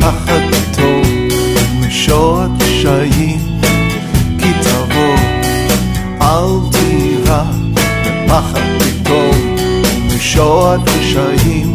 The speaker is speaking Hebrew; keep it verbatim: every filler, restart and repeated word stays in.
פחד פתאום ומשוע קשיים, כי תבוא אל תירא בפחד פתאום ומשוע קשיים,